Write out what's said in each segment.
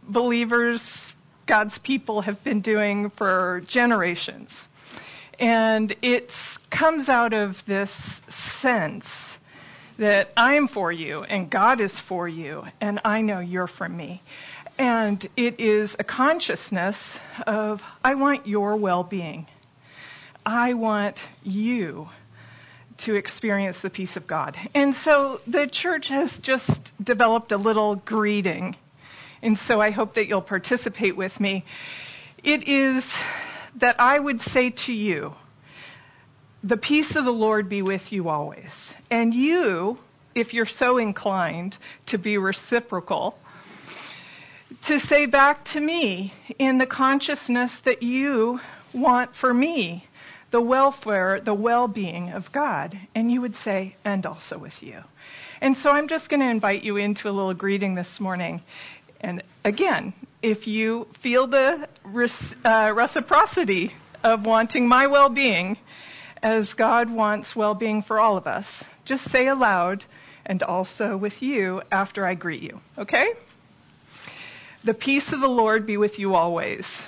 believers, God's people, have been doing for generations. And it comes out of this sense that I am for you and God is for you and I know you're for me. And it is a consciousness of, I want your well-being. I want you to experience the peace of God. And so the church has just developed a little greeting. And so I hope that you'll participate with me. It is that I would say to you, the peace of the Lord be with you always. And you, if you're so inclined to be reciprocal, to say back to me in the consciousness that you want for me the welfare, the well-being of God. And you would say, and also with you. And so I'm just going to invite you into a little greeting this morning. And again, if you feel the reciprocity of wanting my well-being, as God wants well-being for all of us, just say aloud, and also with you after I greet you. Okay? The peace of the Lord be with you always.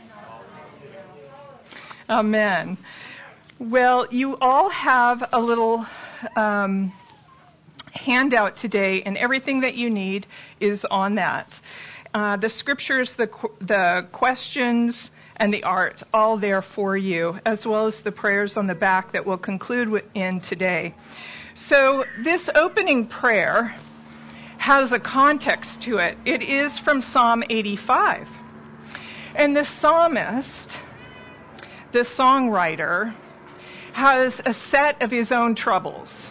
Amen. Well, you all have a little handout today, and everything that you need is on that. The scriptures, the questions, and the art, all there for you, as well as the prayers on the back that we'll conclude in today. So this opening prayer has a context to it. It is from Psalm 85. And the psalmist, the songwriter, has a set of his own troubles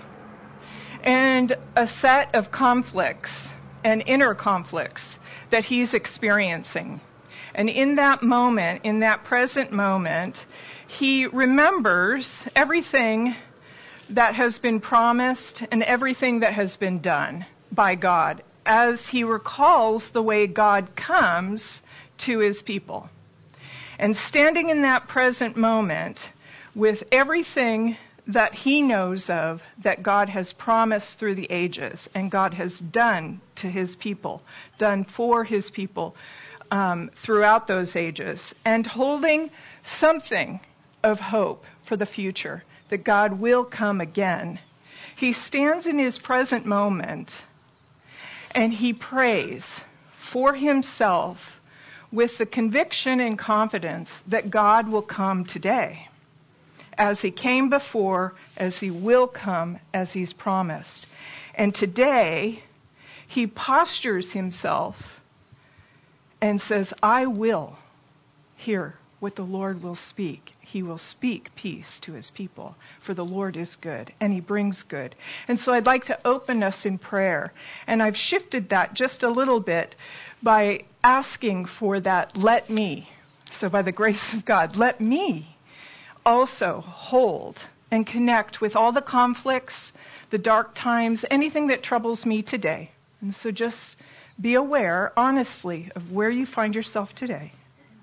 and a set of conflicts and inner conflicts that he's experiencing. And in that moment, in that present moment, he remembers everything that has been promised and everything that has been done by God as he recalls the way God comes to his people. And standing in that present moment with everything that he knows of that God has promised through the ages and God has done to his people, done for his people throughout those ages, and holding something of hope for the future, that God will come again. He stands in his present moment and he prays for himself with the conviction and confidence that God will come today, as he came before, as he will come, as he's promised. And today, he postures himself and says, I will hear what the Lord will speak. He will speak peace to his people, for the Lord is good, and he brings good. And so I'd like to open us in prayer. And I've shifted that just a little bit by asking for that, let me. So by the grace of God, let me also hold and connect with all the conflicts, the dark times, anything that troubles me today. And so just be aware, honestly, of where you find yourself today.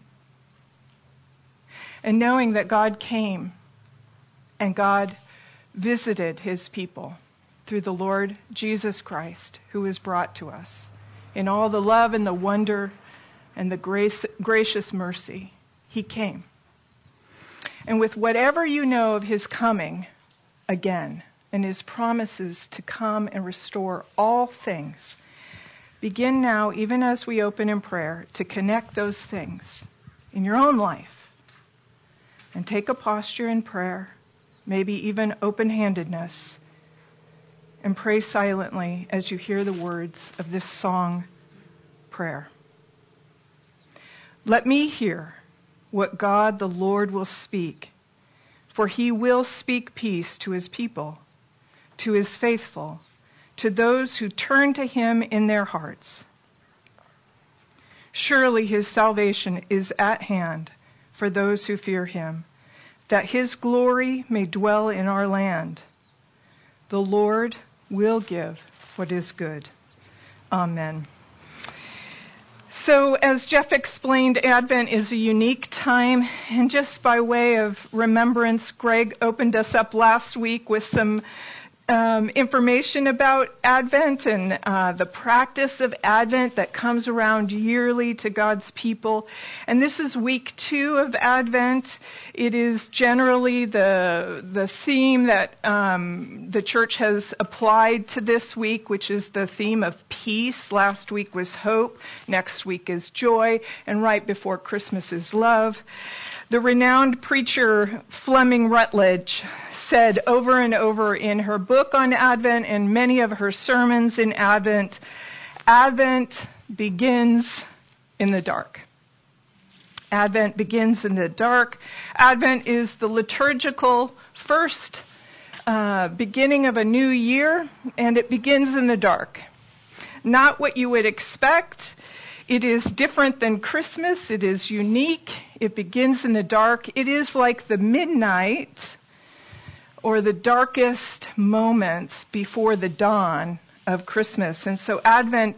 And knowing that God came and God visited his people through the Lord Jesus Christ, who was brought to us in all the love and the wonder and the gracious mercy. He came. And with whatever you know of his coming again and his promises to come and restore all things, begin now, even as we open in prayer, to connect those things in your own life. And take a posture in prayer, maybe even open-handedness, and pray silently as you hear the words of this song prayer. Let me hear what God the Lord will speak, for he will speak peace to his people, to his faithful, to those who turn to him in their hearts. Surely his salvation is at hand for those who fear him, that his glory may dwell in our land. The Lord will give what is good. Amen. So as Jeff explained, Advent is a unique time, and just by way of remembrance, Greg opened us up last week with some information about Advent and the practice of Advent that comes around yearly to God's people. And this is week 2 of Advent. It is generally the theme that the church has applied to this week, which is the theme of peace. Last week was hope. Next week is joy. And right before Christmas is love. The renowned preacher Fleming Rutledge said over and over in her book on Advent and many of her sermons in Advent, Advent begins in the dark. Advent begins in the dark. Advent is the liturgical first beginning of a new year, and it begins in the dark. Not what you would expect. It is different than Christmas. It is unique. It begins in the dark. It is like the midnight or the darkest moments before the dawn of Christmas. And so Advent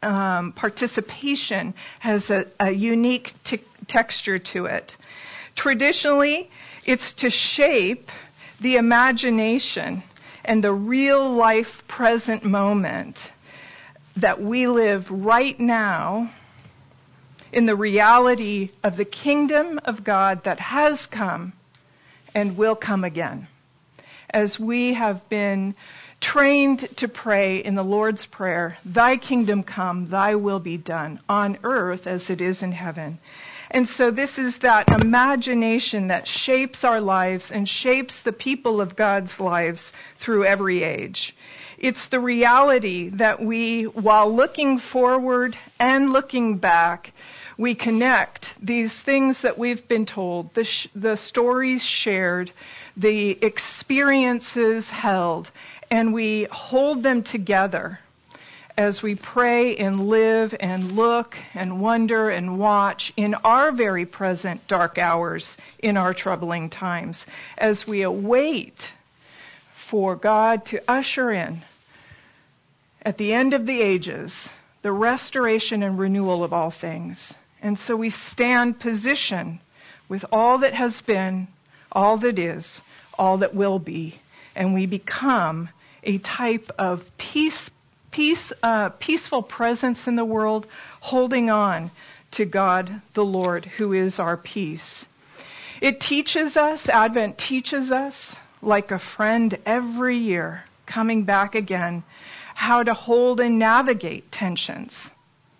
participation has a unique texture to it. Traditionally, it's to shape the imagination and the real life present moment that we live right now in the reality of the kingdom of God that has come and will come again. As we have been trained to pray in the Lord's Prayer, thy kingdom come, thy will be done on earth as it is in heaven. And so this is that imagination that shapes our lives and shapes the people of God's lives through every age. It's the reality that we, while looking forward and looking back, we connect these things that we've been told, the stories shared, the experiences held, and we hold them together as we pray and live and look and wonder and watch in our very present dark hours in our troubling times, as we await for God to usher in, at the end of the ages, the restoration and renewal of all things. And so we stand positioned with all that has been, all that is, all that will be, and we become a type of peaceful presence in the world, holding on to God the Lord, who is our peace. It teaches us, Advent teaches us, like a friend every year, coming back again, how to hold and navigate tensions.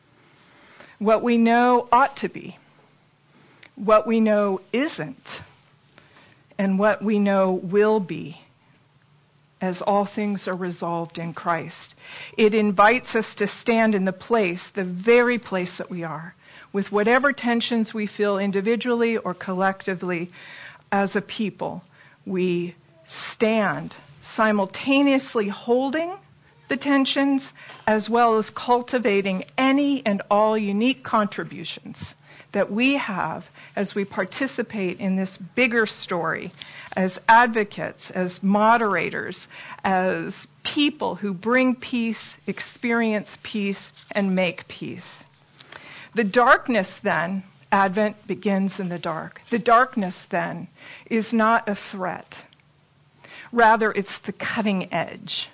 What we know ought to be, what we know isn't, and what we know will be, as all things are resolved in Christ. It invites us to stand in the very place that we are, with whatever tensions we feel individually or collectively as a people. We stand simultaneously holding the tensions as well as cultivating any and all unique contributions that we have as we participate in this bigger story as advocates, as moderators, as people who bring peace, experience peace, and make peace. The darkness then, Advent begins in the dark. The darkness then is not a threat. Rather, it's the cutting edge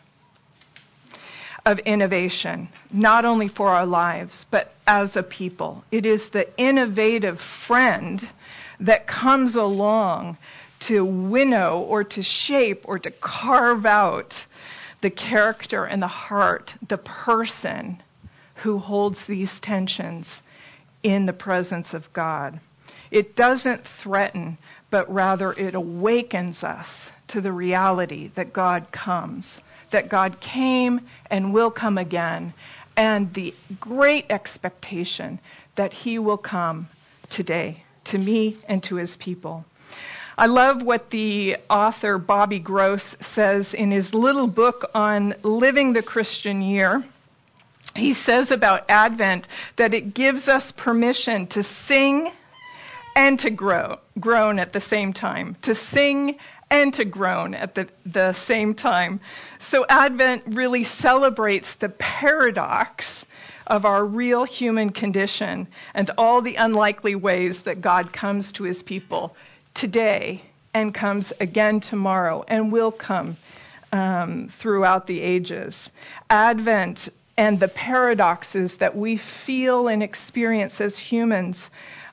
of innovation, not only for our lives, but as a people. It is the innovative friend that comes along to winnow or to shape or to carve out the character and the heart, the person who holds these tensions in the presence of God. It doesn't threaten, but rather it awakens us to the reality that God comes, that God came and will come again, and the great expectation that he will come today to me and to his people. I love what the author Bobby Gross says in his little book on living the Christian year. He says about Advent that it gives us permission to sing and to groan at the same time, to sing and to groan at the same time. So Advent really celebrates the paradox of our real human condition and all the unlikely ways that God comes to his people today and comes again tomorrow and will come throughout the ages. Advent and the paradoxes that we feel and experience as humans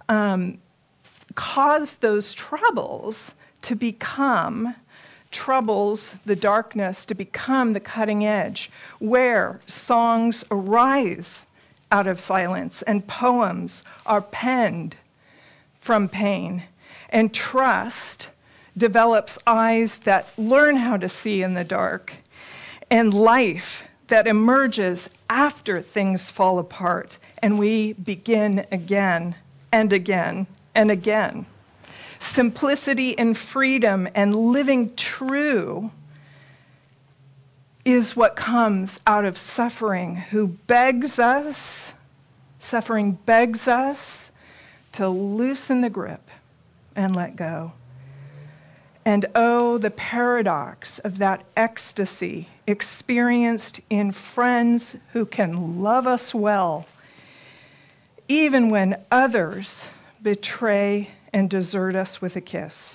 cause those troubles to become troubles, the darkness, to become the cutting edge, where songs arise out of silence and poems are penned from pain, and trust develops eyes that learn how to see in the dark, and life that emerges after things fall apart, and we begin again and again and again. Simplicity and freedom and living true is what comes out of suffering, suffering begs us to loosen the grip and let go. And oh, the paradox of that ecstasy experienced in friends who can love us well, even when others betray and desert us with a kiss.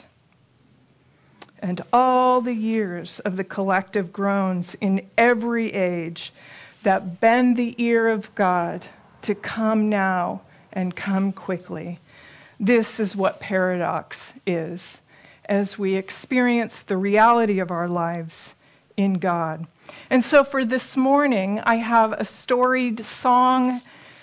And all the years of the collective groans in every age that bend the ear of God to come now and come quickly. This is what paradox is, as we experience the reality of our lives in God. And so for this morning, I have a storied song,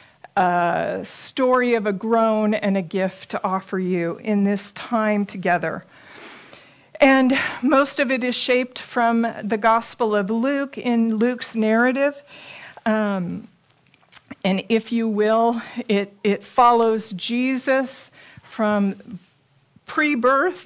a story of a groan and a gift to offer you in this time together. And most of it is shaped from the Gospel of Luke, in Luke's narrative. And if you will, it follows Jesus from pre-birth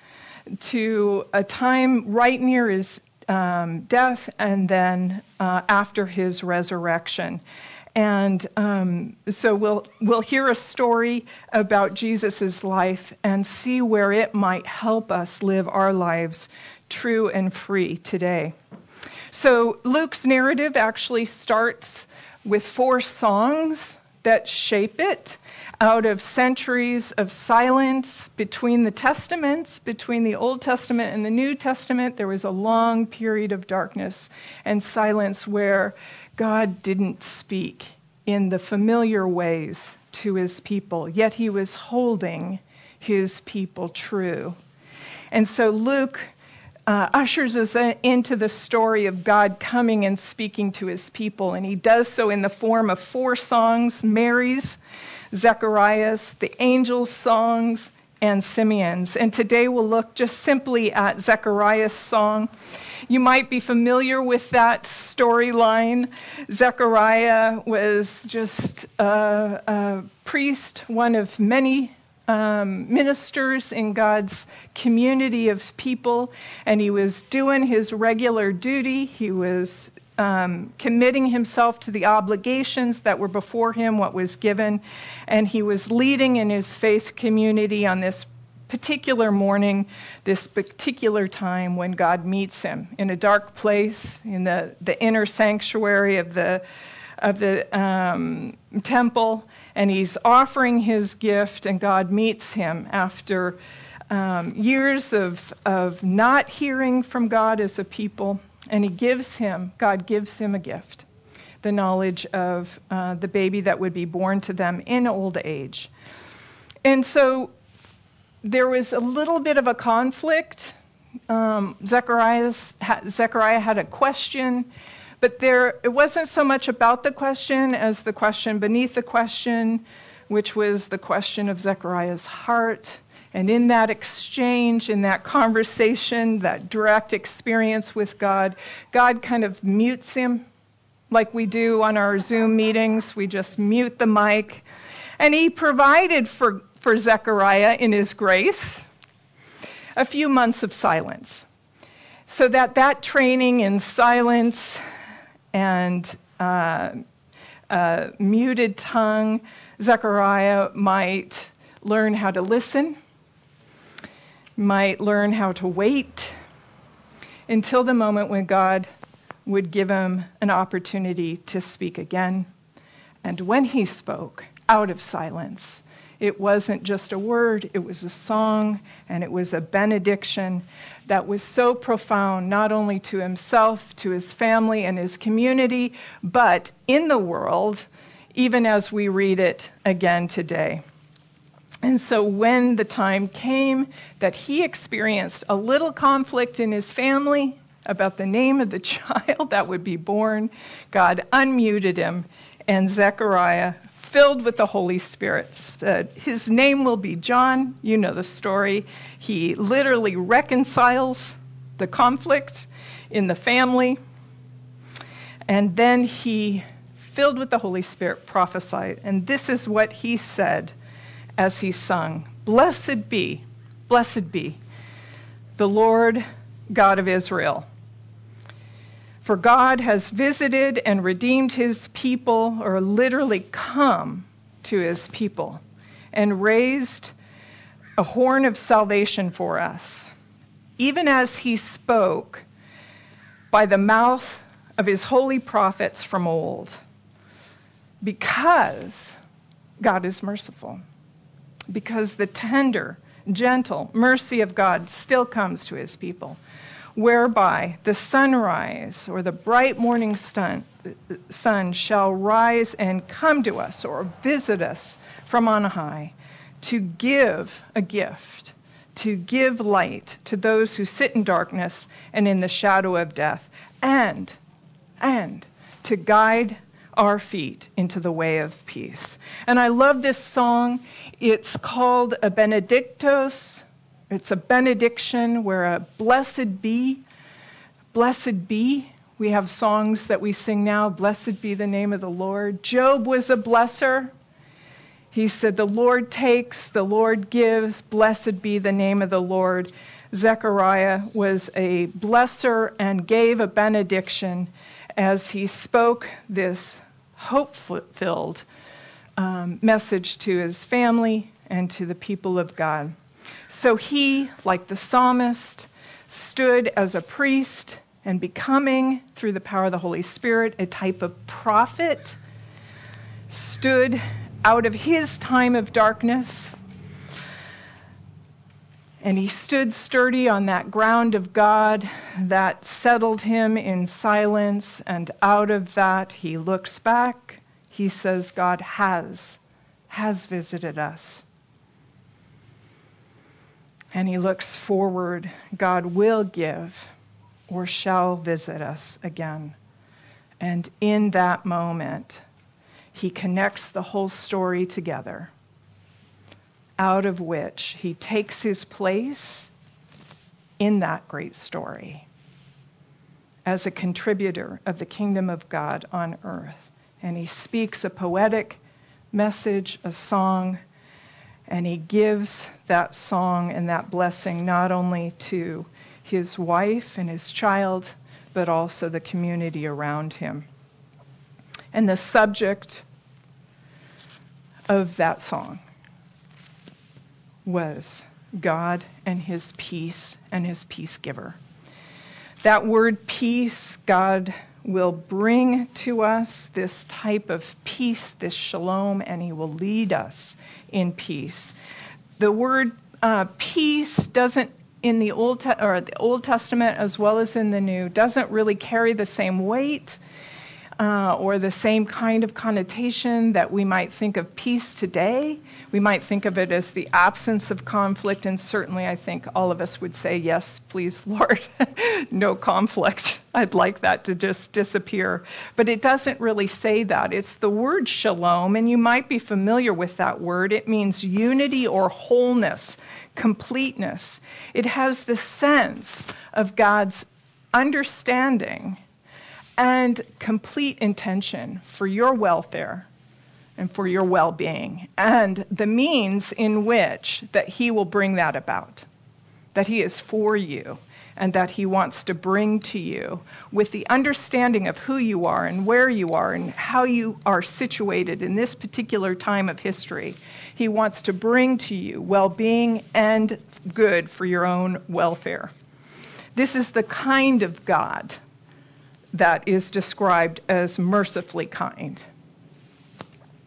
to a time right near his death, and then after his resurrection. And so we'll hear a story about Jesus' life and see where it might help us live our lives true and free today. So Luke's narrative actually starts with 4 songs that shape it out of centuries of silence between the Testaments, between the Old Testament and the New Testament. There was a long period of darkness and silence where God didn't speak in the familiar ways to his people, yet he was holding his people true. And so Luke ushers us into the story of God coming and speaking to his people, and he does so in the form of 4 songs: Mary's, Zechariah's, the angels' songs, and Simeon's. And today we'll look just simply at Zechariah's song. You might be familiar with that storyline. Zechariah was just a priest, one of many ministers in God's community of people, and he was doing his regular duty. He was committing himself to the obligations that were before him, what was given, and he was leading in his faith community on this particular morning, this particular time when God meets him in a dark place in the inner sanctuary of the temple, and he's offering his gift, and God meets him after years of not hearing from God as a people, and God gives him a gift, the knowledge of the baby that would be born to them in old age. And so there was a little bit of a conflict. Zechariah had a question, but it wasn't so much about the question as the question beneath the question, which was the question of Zechariah's heart. And in that exchange, in that conversation, that direct experience with God, God kind of mutes him like we do on our Zoom meetings. We just mute the mic. And he provided for Zechariah in his grace a few months of silence, so that training in silence and muted tongue, Zechariah might learn how to listen, might learn how to wait until the moment when God would give him an opportunity to speak again. And when he spoke out of silence, It wasn't just a word, it was a song, and it was a benediction that was so profound, not only to himself, to his family and his community, but in the world, even as we read it again today. And so when the time came that he experienced a little conflict in his family about the name of the child that would be born, God unmuted him, and Zechariah, filled with the Holy Spirit, said, his name will be John. You know the story. He literally reconciles the conflict in the family. And then he, filled with the Holy Spirit, prophesied. And this is what he said as he sung, blessed be the Lord God of Israel. For God has visited and redeemed his people, or literally come to his people, and raised a horn of salvation for us, even as he spoke by the mouth of his holy prophets from old, because God is merciful, because the tender, gentle mercy of God still comes to his people, whereby the sunrise or the bright morning sun shall rise and come to us or visit us from on high to give a gift, to give light to those who sit in darkness and in the shadow of death, and to guide our feet into the way of peace. And I love this song. It's called a Benedictus. It's a benediction where a blessed be. We have songs that we sing now, blessed be the name of the Lord. Job was a blesser. He said, the Lord takes, the Lord gives, blessed be the name of the Lord. Zechariah was a blesser and gave a benediction as he spoke this hope-filled message to his family and to the people of God. So he, like the psalmist, stood as a priest and becoming, through the power of the Holy Spirit, a type of prophet, stood out of his time of darkness, and he stood sturdy on that ground of God that settled him in silence, and out of that he looks back. He says, God has visited us. And he looks forward. God will give or shall visit us again. And in that moment, he connects the whole story together, out of which he takes his place in that great story as a contributor of the kingdom of God on earth. And he speaks a poetic message, a song, and he gives that song and that blessing not only to his wife and his child, but also the community around him. And the subject of that song was God and his peace and his peace giver. That word peace, God will bring to us this type of peace, this shalom, and he will lead us in peace. The word peace doesn't, in the Old Testament as well as in the New, doesn't really carry the same weight or the same kind of connotation that we might think of peace today. We might think of it as the absence of conflict, and certainly I think all of us would say, yes, please, Lord, no conflict. I'd like that to just disappear. But it doesn't really say that. It's the word shalom, and you might be familiar with that word. It means unity or wholeness, completeness. It has the sense of God's understanding and complete intention for your welfare and for your well-being, and the means in which that he will bring that about, that he is for you, and that he wants to bring to you with the understanding of who you are and where you are and how you are situated in this particular time of history. He wants to bring to you well-being and good for your own welfare. This is the kind of God that is described as mercifully kind.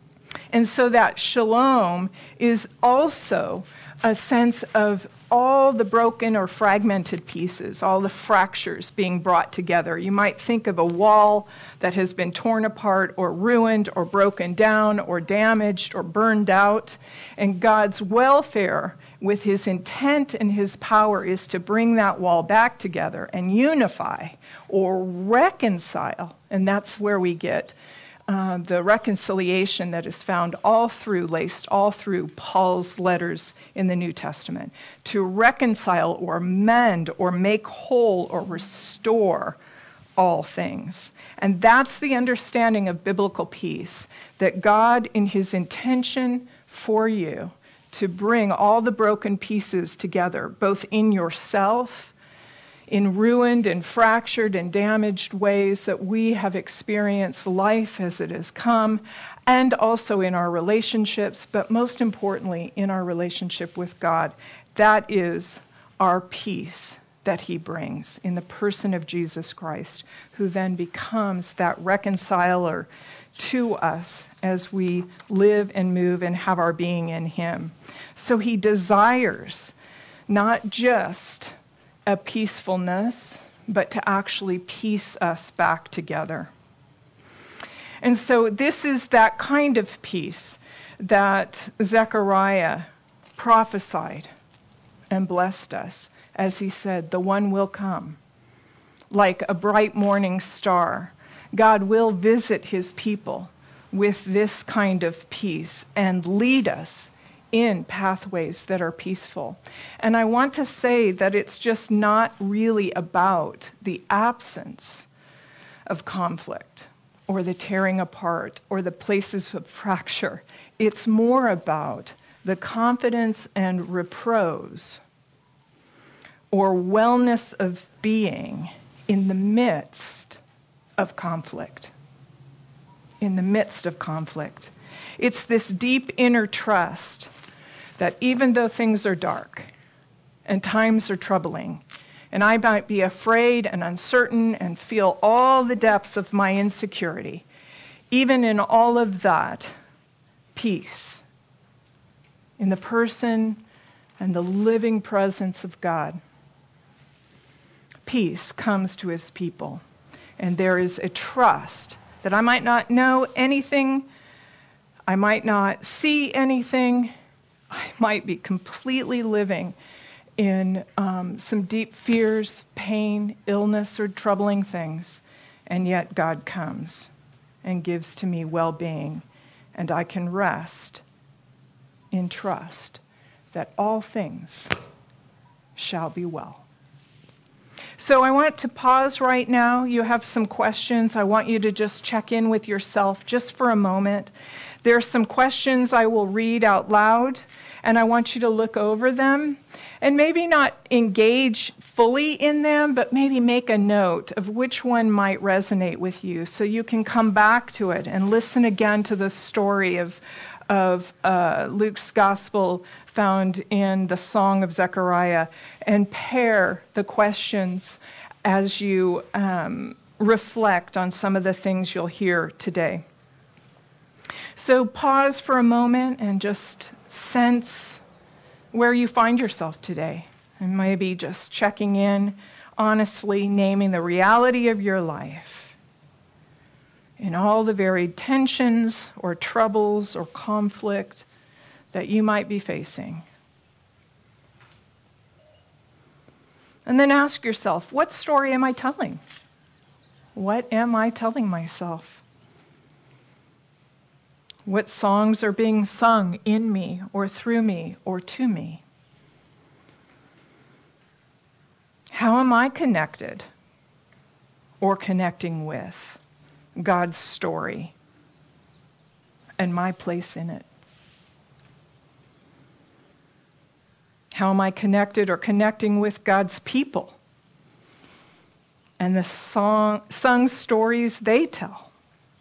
And so that shalom is also a sense of all the broken or fragmented pieces, all the fractures being brought together. You might think of a wall that has been torn apart or ruined or broken down or damaged or burned out. And God's welfare with his intent and his power is to bring that wall back together and unify or reconcile. And that's where we get the reconciliation that is found laced all through Paul's letters in the New Testament, to reconcile or mend or make whole or restore all things. And that's the understanding of biblical peace, that God, in his intention for you, to bring all the broken pieces together, both in yourself, in ruined and fractured and damaged ways that we have experienced life as it has come, and also in our relationships, but most importantly, in our relationship with God. That is our peace that he brings in the person of Jesus Christ, who then becomes that reconciler to us as we live and move and have our being in him. So he desires not just a peacefulness, but to actually piece us back together. And so this is that kind of peace that Zechariah prophesied and blessed us, as he said, the one will come like a bright morning star. God will visit his people with this kind of peace and lead us in pathways that are peaceful. And I want to say that it's just not really about the absence of conflict or the tearing apart or the places of fracture. It's more about the confidence and repose or wellness of being in the midst of conflict. In the midst of conflict. It's this deep inner trust that even though things are dark and times are troubling, and I might be afraid and uncertain and feel all the depths of my insecurity, even in all of that, peace in the person and the living presence of God. Peace comes to his people, and there is a trust that I might not know anything, I might not see anything, I might be completely living in some deep fears, pain, illness, or troubling things, and yet God comes and gives to me well-being, and I can rest in trust that all things shall be well. So I want to pause right now. You have some questions. I want you to just check in with yourself just for a moment. There are some questions I will read out loud, and I want you to look over them and maybe not engage fully in them, but maybe make a note of which one might resonate with you so you can come back to it and listen again to the story of Luke's gospel found in the Song of Zechariah, and pair the questions as you reflect on some of the things you'll hear today. So pause for a moment and just sense where you find yourself today, and maybe just checking in, honestly naming the reality of your life in all the varied tensions or troubles or conflict that you might be facing. And then ask yourself, what story am I telling? What am I telling myself? What songs are being sung in me or through me or to me? How am I connected or connecting with God's story and my place in it? How am I connected or connecting with God's people and the sung stories they tell?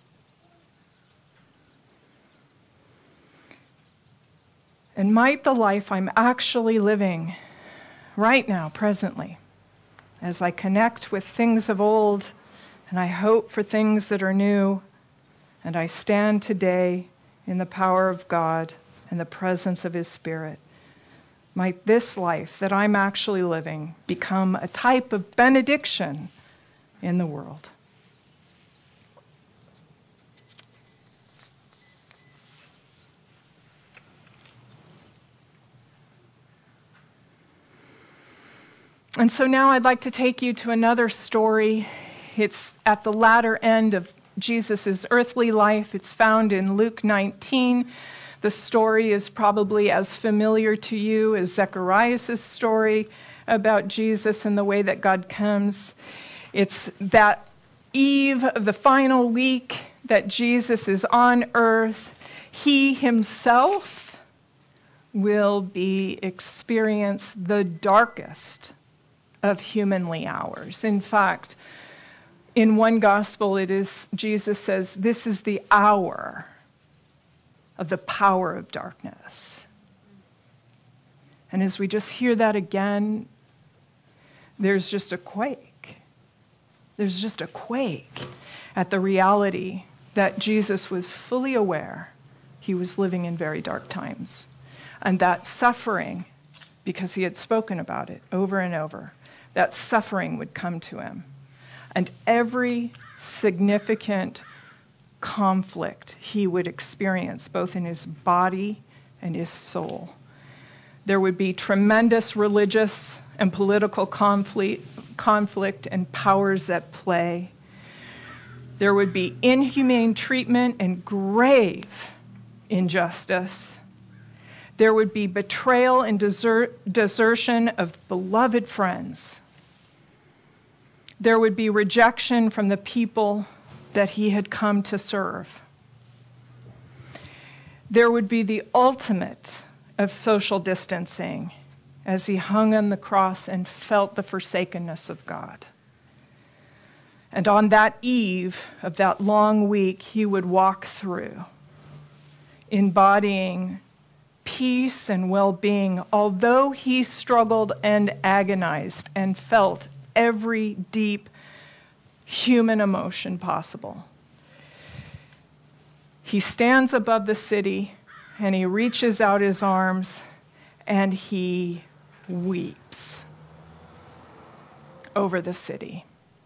And might the life I'm actually living right now, presently, as I connect with things of old and I hope for things that are new, and I stand today in the power of God and the presence of His Spirit, might this life that I'm actually living become a type of benediction in the world. And so now I'd like to take you to another story. It's at the latter end of Jesus' earthly life. It's found in Luke 19. The story is probably as familiar to you as Zechariah's story about Jesus and the way that God comes. It's that eve of the final week that Jesus is on earth. He himself will experience the darkest of humanly hours. In fact, in one gospel, Jesus says, this is the hour of the power of darkness. And as we just hear that again, there's just a quake. There's just a quake at the reality that Jesus was fully aware he was living in very dark times. And that suffering, because he had spoken about it over and over, that suffering would come to him. And every significant conflict he would experience, both in his body and his soul. There would be tremendous religious and political conflict and powers at play. There would be inhumane treatment and grave injustice. There would be betrayal and desertion of beloved friends. There would be rejection from the people that he had come to serve. There would be the ultimate of social distancing as he hung on the cross and felt the forsakenness of God. And on that eve of that long week, he would walk through, embodying peace and well-being, although he struggled and agonized and felt every deep human emotion possible. He stands above the city and he reaches out his arms and he weeps over the city.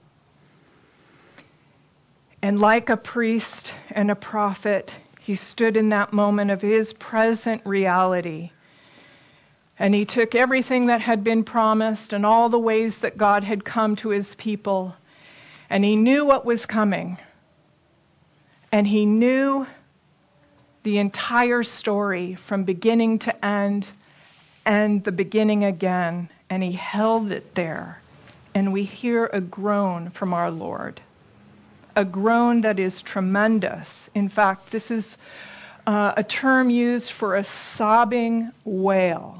And like a priest and a prophet, he stood in that moment of his present reality. And he took everything that had been promised and all the ways that God had come to his people. And he knew what was coming. And he knew the entire story from beginning to end and the beginning again. And he held it there. And we hear a groan from our Lord. A groan that is tremendous. In fact, this is a term used for a sobbing wail.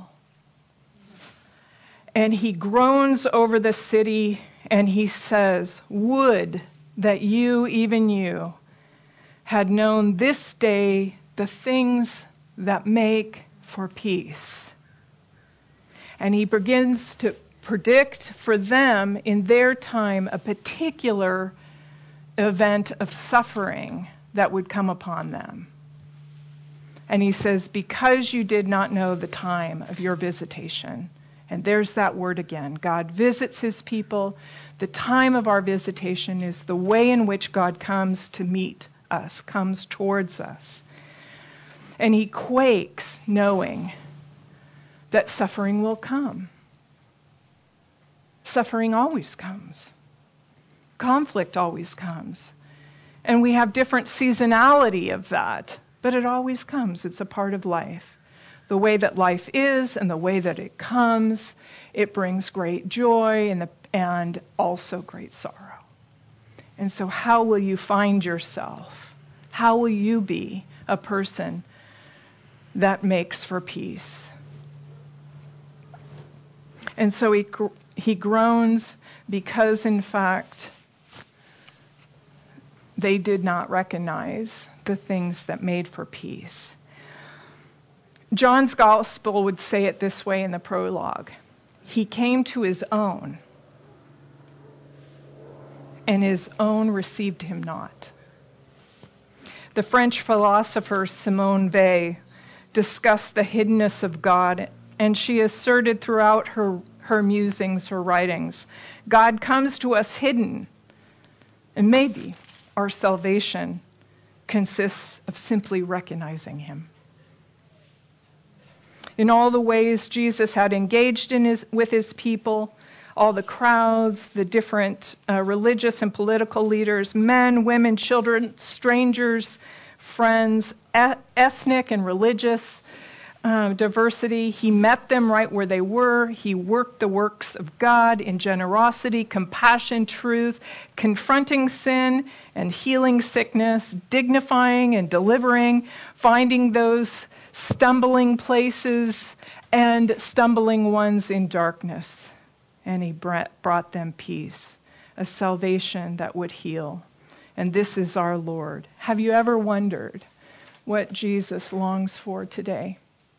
And he groans over the city and he says, "Would that you, even you, had known this day the things that make for peace." And he begins to predict for them in their time a particular event of suffering that would come upon them. And he says, because you did not know the time of your visitation. And there's that word again. God visits his people. The time of our visitation is the way in which God comes to meet us, comes towards us. And he quakes knowing that suffering will come. Suffering always comes. Conflict always comes. And we have different seasonality of that, but it always comes. It's a part of life. The way that life is and the way that it comes, it brings great joy and also great sorrow. And so how will you find yourself? How will you be a person that makes for peace? And so he groans because, in fact, they did not recognize the things that made for peace. John's gospel would say it this way in the prologue. He came to his own, and his own received him not. The French philosopher Simone Weil discussed the hiddenness of God, and she asserted throughout her musings, her writings, God comes to us hidden, and maybe our salvation consists of simply recognizing him. In all the ways Jesus had engaged with his people, all the crowds, the different religious and political leaders, men, women, children, strangers, friends, ethnic and religious diversity. He met them right where they were. He worked the works of God in generosity, compassion, truth, confronting sin and healing sickness, dignifying and delivering, finding those stumbling places and stumbling ones in darkness. And he brought them peace, a salvation that would heal. And this is our Lord. Have you ever wondered what Jesus longs for today?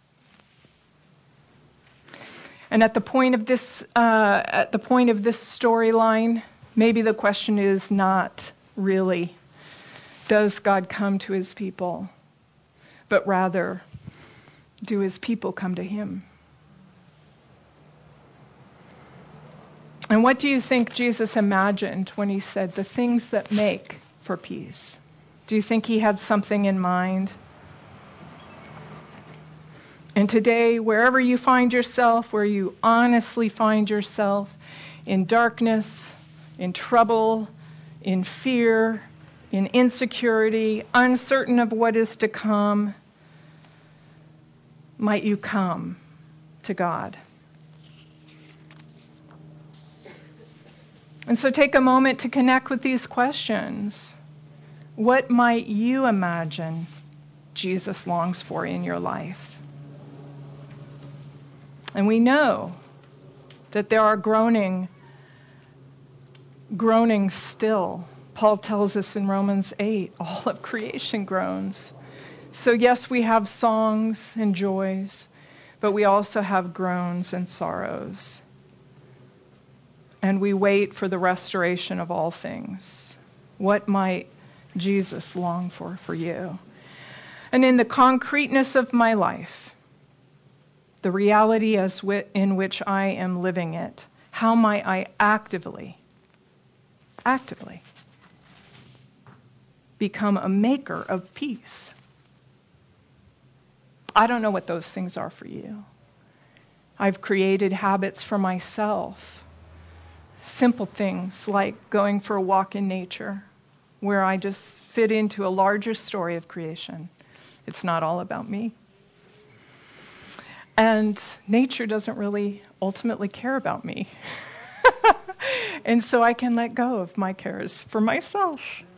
And at the point of this storyline, maybe the question is not really, does God come to his people? But rather, do his people come to him? And what do you think Jesus imagined when he said the things that make for peace? Do you think he had something in mind? And today, wherever you find yourself, where you honestly find yourself, in darkness, in trouble, in fear, in insecurity, uncertain of what is to come, might you come to God? And so take a moment to connect with these questions. What might you imagine Jesus longs for in your life? And we know that there are groanings still. Paul tells us in Romans 8, all of creation groans. So yes, we have songs and joys, but we also have groans and sorrows. And we wait for the restoration of all things. What might Jesus long for you? And in the concreteness of my life, the reality in which I am living it, how might I actively become a maker of peace? I don't know what those things are for you. I've created habits for myself. Simple things like going for a walk in nature, where I just fit into a larger story of creation. It's not all about me. And nature doesn't really ultimately care about me. And so I can let go of my cares for myself,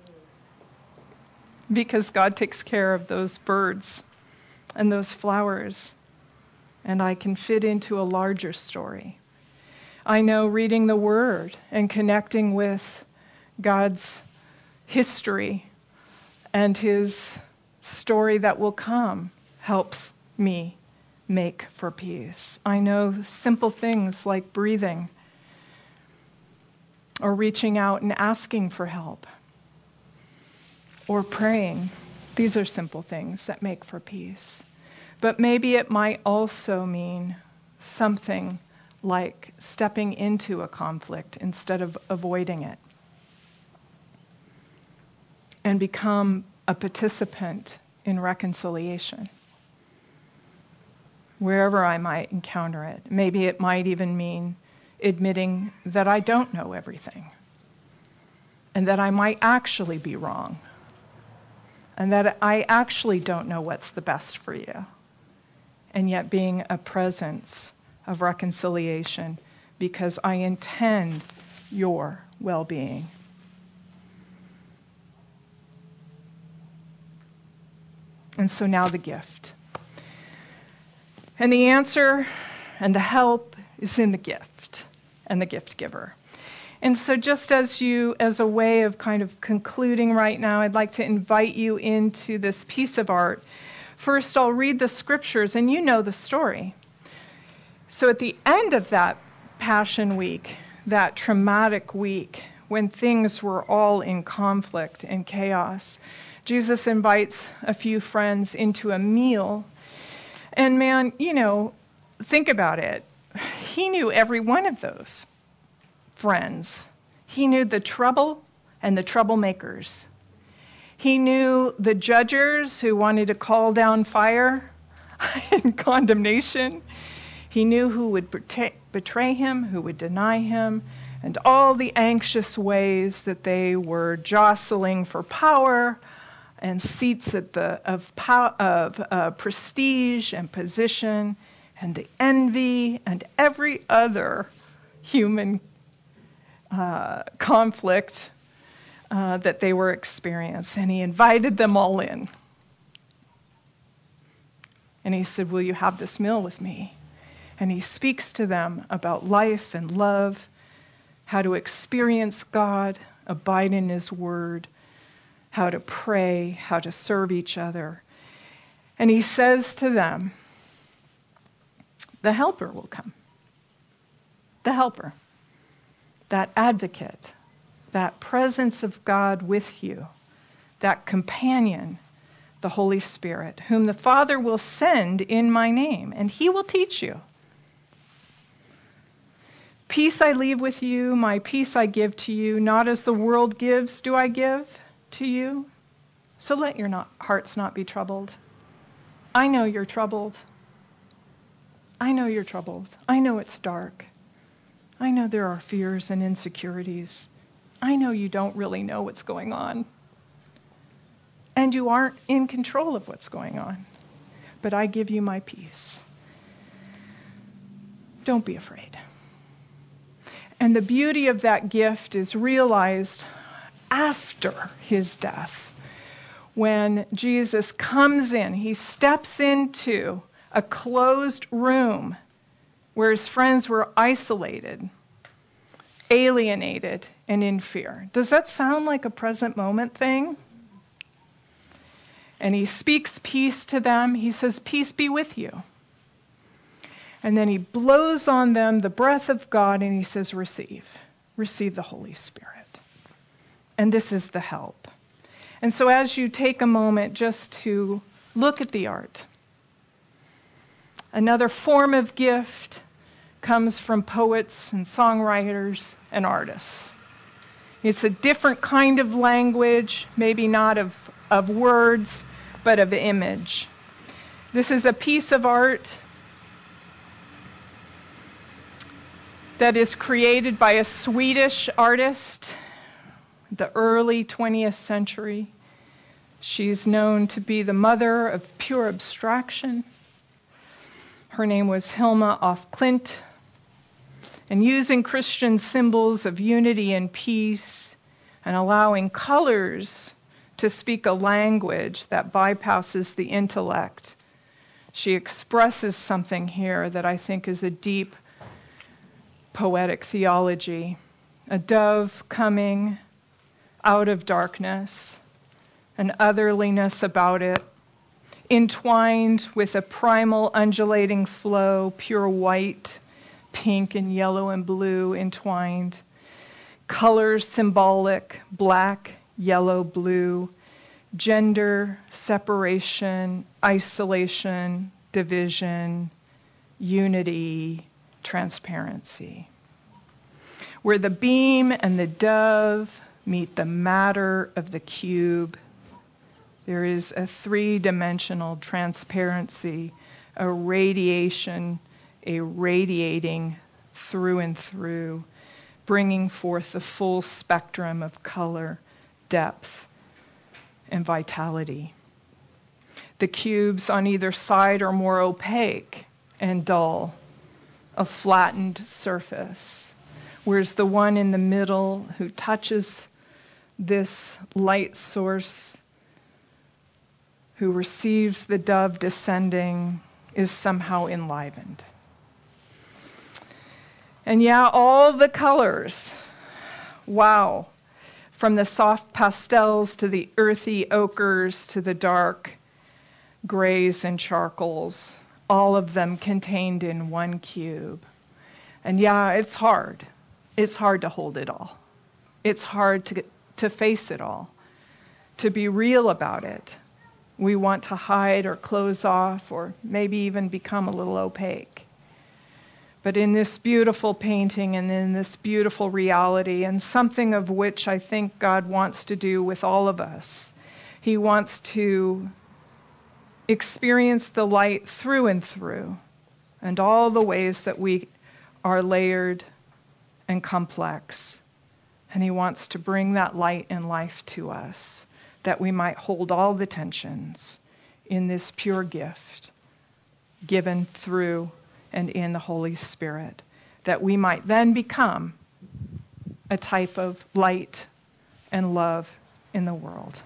because God takes care of those birds and those flowers, and I can fit into a larger story. I know reading the Word and connecting with God's history and his story that will come helps me make for peace. I know simple things like breathing or reaching out and asking for help or praying. These are simple things that make for peace. But maybe it might also mean something like stepping into a conflict instead of avoiding it, and become a participant in reconciliation wherever I might encounter it. Maybe it might even mean admitting that I don't know everything, and that I might actually be wrong, and that I actually don't know what's the best for you, and yet being a presence of reconciliation because I intend your well-being. And so now the gift. And the answer and the help is in the gift and the gift giver. And so just as a way of kind of concluding right now, I'd like to invite you into this piece of art. First, I'll read the scriptures, and you know the story. So at the end of that Passion Week, that traumatic week, when things were all in conflict and chaos, Jesus invites a few friends into a meal. And man, think about it. He knew every one of those friends. He knew the trouble and the troublemakers. He knew the judgers who wanted to call down fire and condemnation. He knew who would betray him, who would deny him, and all the anxious ways that they were jostling for power and seats of prestige and position, and the envy and every other human conflict that they were experiencing. And he invited them all in. And he said, will you have this meal with me? And he speaks to them about life and love, how to experience God, abide in his word, how to pray, how to serve each other. And he says to them, the helper will come. The helper, that advocate, that presence of God with you, that companion, the Holy Spirit, whom the Father will send in my name, and he will teach you. Peace I leave with you, my peace I give to you, not as the world gives do I give to you. So let your hearts not be troubled. I know you're troubled. I know you're troubled. I know it's dark. I know there are fears and insecurities. I know you don't really know what's going on. And you aren't in control of what's going on. But I give you my peace. Don't be afraid. And the beauty of that gift is realized after his death. When Jesus comes in, he steps into a closed room where his friends were isolated, alienated, and in fear. Does that sound like a present moment thing? And he speaks peace to them. He says, peace be with you. And then he blows on them the breath of God and he says, receive the Holy Spirit. And this is the help. And so as you take a moment just to look at the art, another form of gift comes from poets and songwriters and artists. It's a different kind of language, maybe not of words, but of image. This is a piece of art that is created by a Swedish artist, the early 20th century. She's known to be the mother of pure abstraction. Her name was Hilma af Klint. And using Christian symbols of unity and peace and allowing colors to speak a language that bypasses the intellect, she expresses something here that I think is a deep poetic theology. A dove coming out of darkness, an otherliness about it, entwined with a primal undulating flow, pure white, pink and yellow and blue entwined. Colors symbolic, black, yellow, blue, gender, separation, isolation, division, unity, transparency. Where the beam and the dove meet the matter of the cube, there is a three-dimensional transparency, a radiation, a radiating through and through, bringing forth the full spectrum of color, depth, and vitality. The cubes on either side are more opaque and dull, a flattened surface, whereas the one in the middle who touches this light source, who receives the dove descending, is somehow enlivened. And yeah, all the colors, wow, from the soft pastels to the earthy ochres to the dark grays and charcoals, all of them contained in one cube. And yeah, it's hard. It's hard to hold it all. It's hard to face it all. to be real about it. We want to hide or close off or maybe even become a little opaque. But in this beautiful painting and in this beautiful reality, and something of which I think God wants to do with all of us, He wants to experience the light through and through, and all the ways that we are layered and complex. And He wants to bring that light and life to us, that we might hold all the tensions in this pure gift given through and in the Holy Spirit, that we might then become a type of light and love in the world.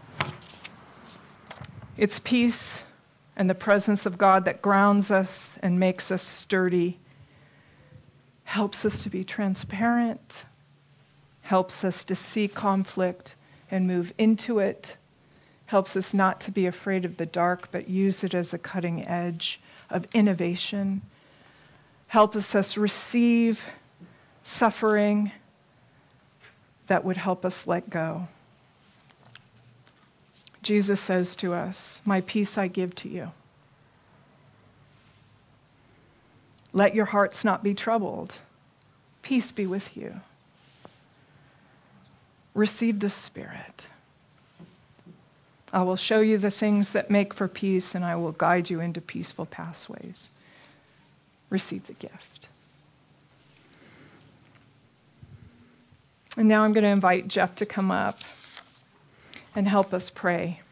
It's peace and the presence of God that grounds us and makes us sturdy, helps us to be transparent, helps us to see conflict and move into it, helps us not to be afraid of the dark, but use it as a cutting edge of innovation, helps us receive suffering that would help us let go. Jesus says to us, "My peace I give to you. Let your hearts not be troubled. Peace be with you. Receive the Spirit. I will show you the things that make for peace, and I will guide you into peaceful pathways." Receive the gift. And now I'm going to invite Jeff to come up and help us pray.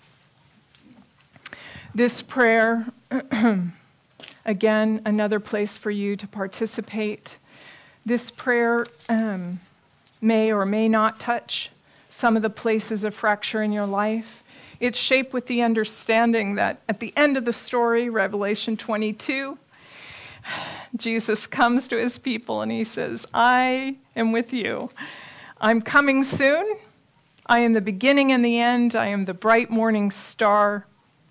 This prayer, again, another place for you to participate. This prayer may or may not touch some of the places of fracture in your life. It's shaped with the understanding that at the end of the story, Revelation 22, Jesus comes to his people and he says, "I am with you. I'm coming soon. I am the beginning and the end. I am the bright morning star."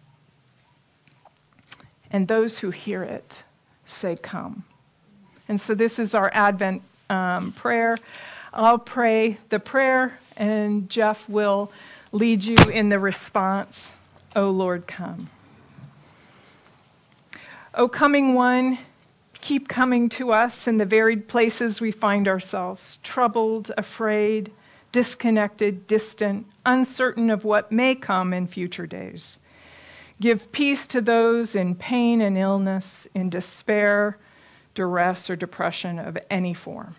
And those who hear it say, "Come." And so this is our Advent prayer. I'll pray the prayer, and Jeff will lead you in the response, "O Lord, come." O coming one, keep coming to us in the varied places we find ourselves, troubled, afraid, disconnected, distant, uncertain of what may come in future days. Give peace to those in pain and illness, in despair, duress, or depression of any form.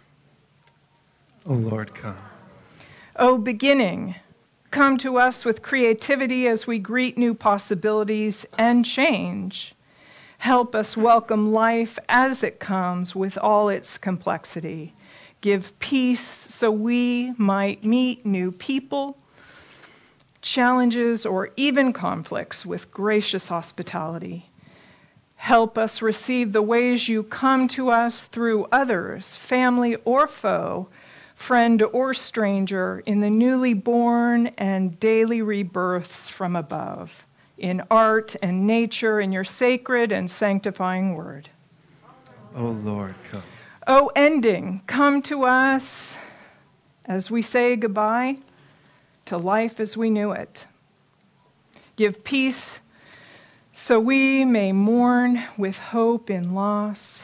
O Lord, come. O beginning, come to us with creativity as we greet new possibilities and change. Help us welcome life as it comes with all its complexity. Give peace so we might meet new people, challenges, or even conflicts with gracious hospitality. Help us receive the ways you come to us through others, family or foe, friend or stranger, in the newly born and daily rebirths from above, in art and nature, in your sacred and sanctifying word. O Lord, come. O ending, come to us as we say goodbye to life as we knew it. Give peace so we may mourn with hope in loss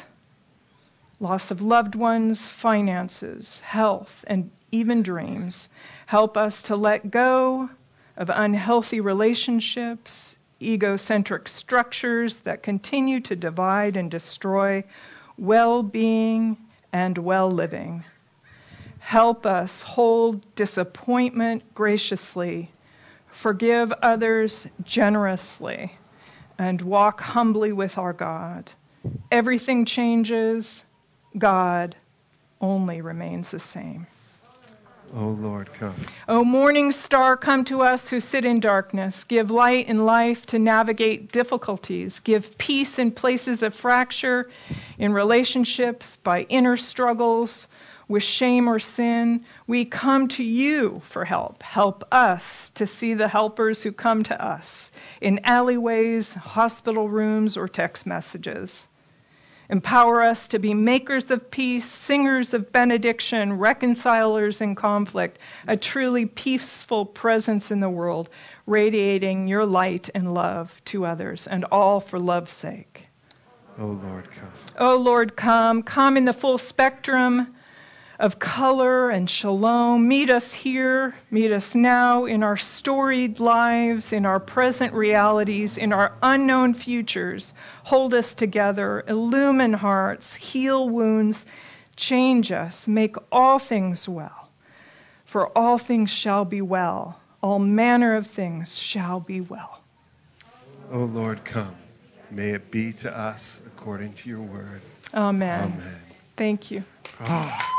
of loved ones, finances, health, and even dreams. Help us to let go of unhealthy relationships, egocentric structures that continue to divide and destroy well-being and well-living. Help us hold disappointment graciously, forgive others generously, and walk humbly with our God. Everything changes, God only remains the same. O Lord, come. O morning star, come to us who sit in darkness. Give light and life to navigate difficulties. Give peace in places of fracture, in relationships, by inner struggles, with shame or sin. We come to you for help. Help us to see the helpers who come to us in alleyways, hospital rooms, or text messages. Empower us to be makers of peace, singers of benediction, reconcilers in conflict, a truly peaceful presence in the world, radiating your light and love to others, and all for love's sake. O Lord, come. O Lord, come. Come in the full spectrum of color and shalom. Meet us here, meet us now in our storied lives, in our present realities, in our unknown futures. Hold us together, illumine hearts, heal wounds, change us, make all things well. For all things shall be well, all manner of things shall be well. O Lord, come. May it be to us according to your word. Amen. Amen. Thank you. Oh.